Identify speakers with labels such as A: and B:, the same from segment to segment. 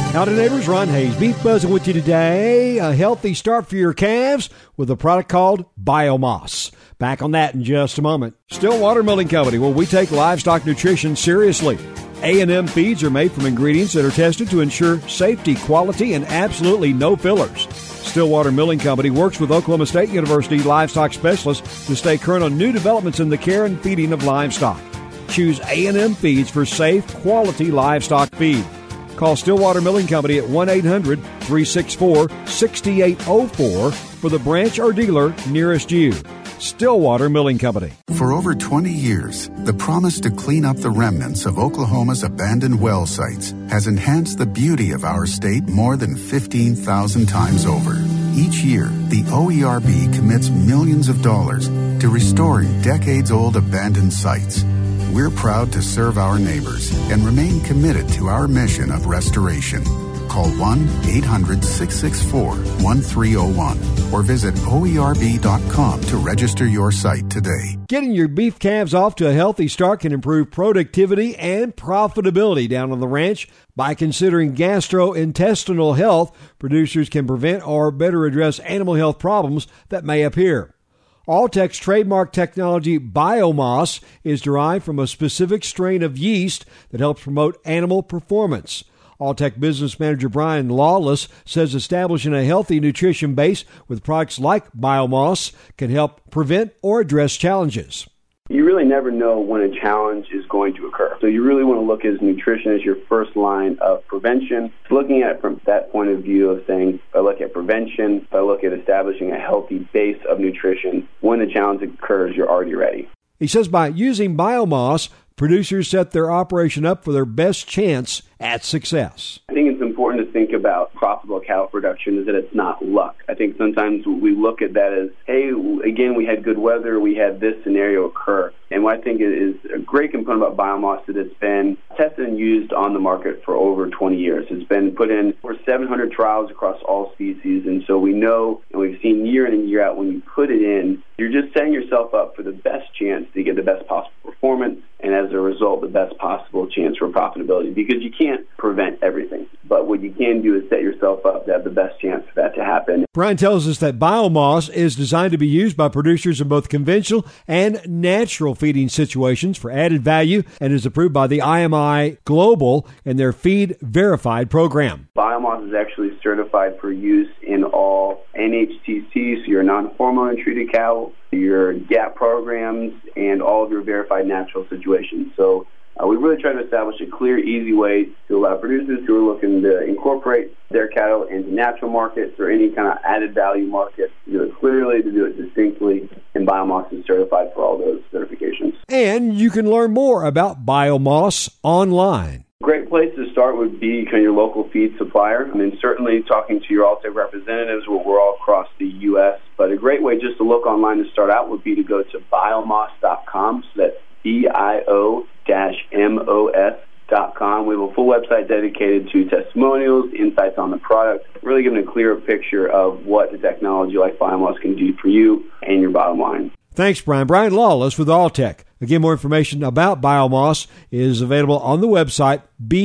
A: Howdy neighbors, Ron Hayes, Beef Buzzing with you today. A healthy start for your calves with a product called Biomoss. Back on that in just a moment. Stillwater Milling Company, well, we take livestock nutrition seriously. A&M feeds are made from ingredients that are tested to ensure safety, quality, and absolutely no fillers. Stillwater Milling Company works with Oklahoma State University livestock specialists to stay current on new developments in the care and feeding of livestock. Choose A&M feeds for safe, quality livestock feed. Call Stillwater Milling Company at 1-800-364-6804 for the branch or dealer nearest you. Stillwater Milling Company.
B: For over 20 years, the promise to clean up the remnants of Oklahoma's abandoned well sites has enhanced the beauty of our state more than 15,000 times over. Each year, the OERB commits millions of dollars to restoring decades-old abandoned sites. We're proud to serve our neighbors and remain committed to our mission of restoration. Call 1-800-664-1301 or visit OERB.com to register your site today.
A: Getting your beef calves off to a healthy start can improve productivity and profitability down on the ranch. By considering gastrointestinal health, producers can prevent or better address animal health problems that may appear. Alltech's trademark technology, Biomoss, is derived from a specific strain of yeast that helps promote animal performance. Alltech business manager Brian Lawless says establishing a healthy nutrition base with products like Biomoss can help prevent or address challenges.
C: You really never know when a challenge is going to occur. So you really want to look at nutrition as your first line of prevention. Looking at it from that point of view of saying, if I look at prevention, if I look at establishing a healthy base of nutrition, when the challenge occurs, you're already ready.
A: He says by using Biomoss, producers set their operation up for their best chance at success.
C: I think it's important to think about profitable cattle production is that it's not luck. I think sometimes we look at that as, hey, again, we had good weather, we had this scenario occur. And what I think is a great component about Biomoss that it's been tested and used on the market for over 20 years. It's been put in over 700 trials across all species. And so we know, and we've seen year in and year out, when you put it in, you're just setting yourself up for the best chance to get the best possible performance, and as a result, the best possible chance for profitability. Because you can't prevent everything, but what you can do is set yourself up to have the best chance for that to happen.
A: Brian tells us that Biomoss is designed to be used by producers in both conventional and natural feeding situations for added value and is approved by the IMI Global in their Feed Verified program.
C: Biomoss is actually certified for use in all NHTC, so your non-hormone treated cattle, your GAP programs, and all of your verified natural situations. So we really try to establish a clear, easy way to allow producers who are looking to incorporate their cattle into natural markets or any kind of added value market to do it clearly, to do it distinctly, and Biomoss is certified for all those certifications.
A: And you can learn more about Biomoss online.
C: Great place to start would be kind of your local feed supplier. I mean, certainly talking to your Alltech representatives, we're all across the U.S., but a great way just to look online to start out would be to go to biomoss.com, so that's bio-mos.com. We have a full website dedicated to testimonials, insights on the product, really giving a clearer picture of what the technology like Biomoss can do for you and your bottom line.
A: Thanks, Brian. Brian Lawless with Alltech. Again, more information about Biomoss is available on the website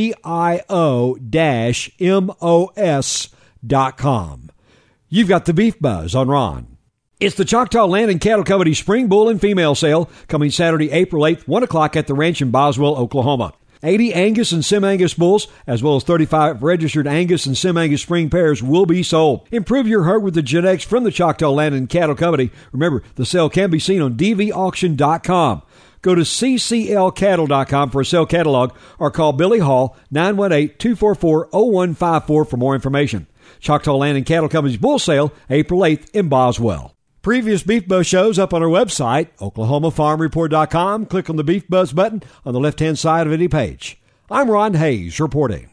A: bio-mos.com. You've got the Beef Buzz on Ron. It's the Choctaw Land and Cattle Company Spring Bull and Female Sale coming Saturday, April 8th, 1 o'clock at the ranch in Boswell, Oklahoma. 80 Angus and Sim-Angus bulls, as well as 35 registered Angus and Sim-Angus spring pairs will be sold. Improve your herd with the genetics from the Choctaw Land and Cattle Company. Remember, the sale can be seen on dvauction.com. Go to cclcattle.com for a sale catalog or call Billy Hall, 918-244-0154 for more information. Choctaw Land and Cattle Company's bull sale, April 8th in Boswell. Previous Beef Buzz shows up on our website, oklahomafarmreport.com. Click on the Beef Buzz button on the left-hand side of any page. I'm Ron Hayes reporting.